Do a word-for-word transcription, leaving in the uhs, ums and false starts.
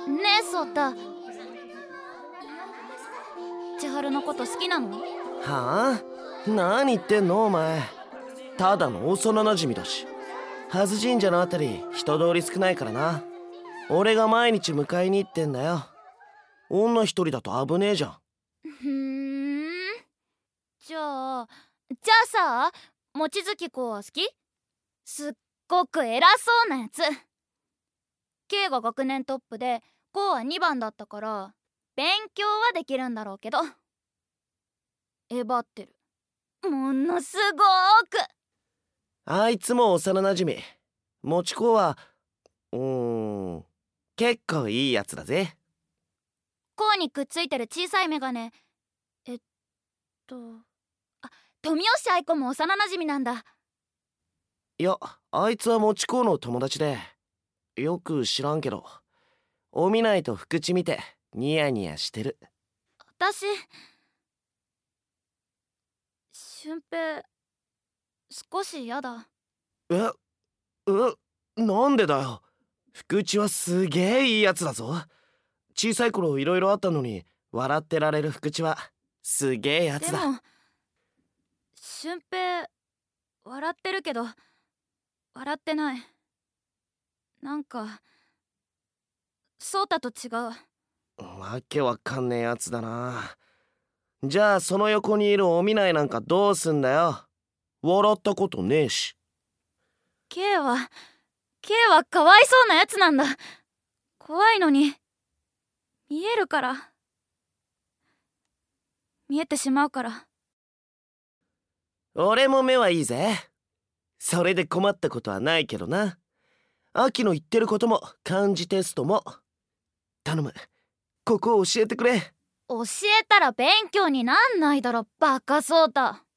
ねえソータ、千春のこと好きなの？ はあ？何言ってんのお前。ただの幼なじみだし。はず神社のあたり人通り少ないからな。俺が毎日迎えに行ってんだよ。女一人だと危ねえじゃん。 ふーん。じゃあじゃあさ、望月子は好き？すっごく偉そうなやつ。 K が学年トップで子はにばんだったから勉強はできるんだろうけど、えばってる、ものすごーく。 あいつも幼なじみ。もちこはうーん結構いいやつだぜ。 こうにくっついてる小さいメガネ、えっとあ、富吉愛子も幼なじみなんだ。 いや、あいつはもちこの友達で、よく知らんけどお見ないと福地見てニヤニヤしてる。 私、俊平少し嫌だ。 ええ、なんでだよ。福地はすげえいいやつだぞ。小さい頃いろいろあったのに笑ってられる福地はすげえやつだ。 でも俊平笑ってるけど笑ってない。なんかソータと違う。 わけわかんねえやつだな。じゃあその横にいるお見ないなんかどうすんだよ。笑ったことねえし。 K は K はかわいそうなやつなんだ。怖いのに見えるから、見えてしまうから。 俺も目はいいぜ。それで困ったことはないけどな。秋の言ってることも漢字テストも頼む。ここを教えてくれ。 教えたら勉強になんないだろバカソータ。